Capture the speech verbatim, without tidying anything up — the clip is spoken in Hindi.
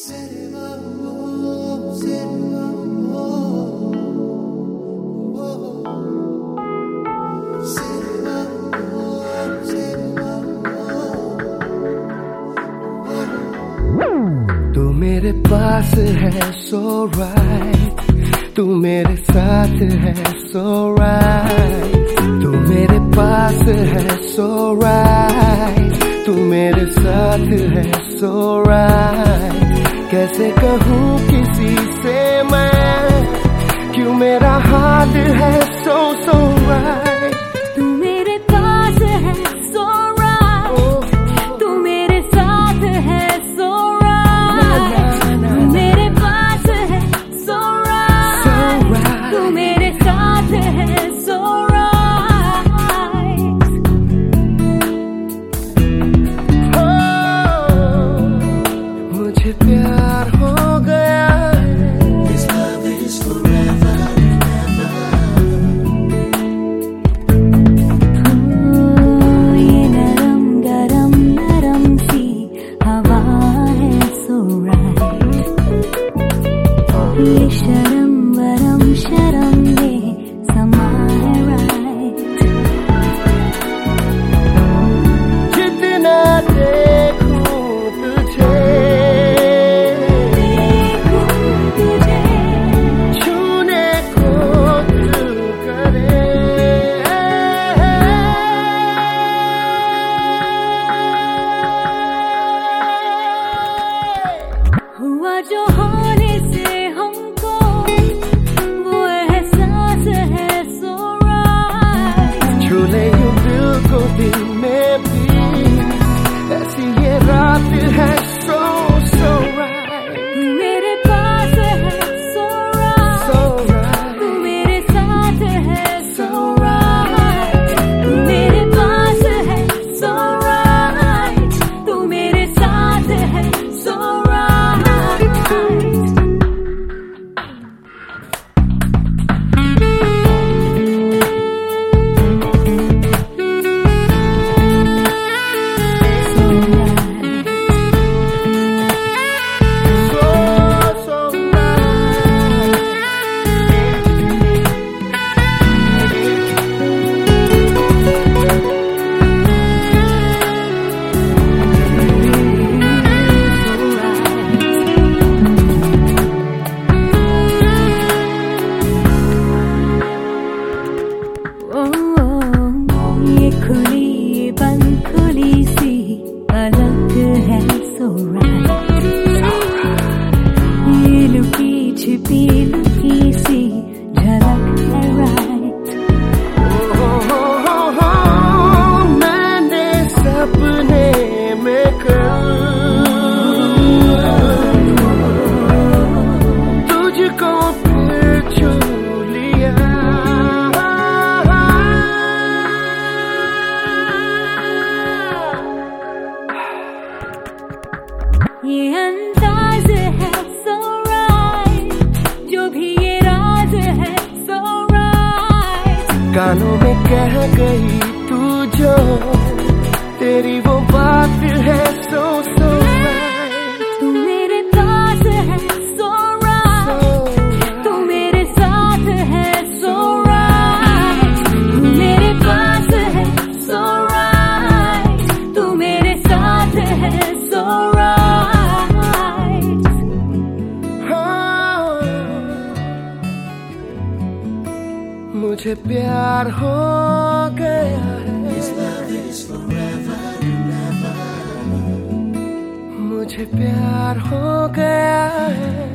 तू मेरे पास है so right, तू मेरे साथ है so right, तू मेरे पास है so right, तू मेरे साथ है so right। कैसे कहूँ किसी से मैं, क्यों मेरा हाल है so so right। तू मेरे पास है so right, तू मेरे साथ है so right, तू मेरे पास है so right, तू मेरे साथ है so right। मुझे प्यार हो गया, This love is forever and ever। ये नरम गरम नरम सी हवा है so right, ये शर्म वरम शर्म में समा है right। जितना देखूं तुझे, देखूं तुझे, छूने को दिल करे। हुआ जो होने से हमको वो एहसास है so right। छूले यूं दिल को दिल में भी, ऐसी ये रात है so so right, तू मेरे पास है so right, so right, तू मेरे साथ है so right, तू मेरे पास है so right, तू मेरे साथ है so right। so so ये खुली ये बंद खुली सी अलग है so right, ये लुकी छिपी लुकी सी झलक है right। मैंने सपने में कल तुझको फिर छू लिया, ये अंदाज है so right, जो भी ये राज है so right। कानों में कह गई तू जो, तेरी वो बात है so so right, तू मेरे पास है so right, तू मेरे साथ है so right, तू मेरे पास है so right, तू मेरे साथ है so right। हाँ, मुझे प्यार हो गया है, This love is forever and ever। मुझे प्यार हो गया है।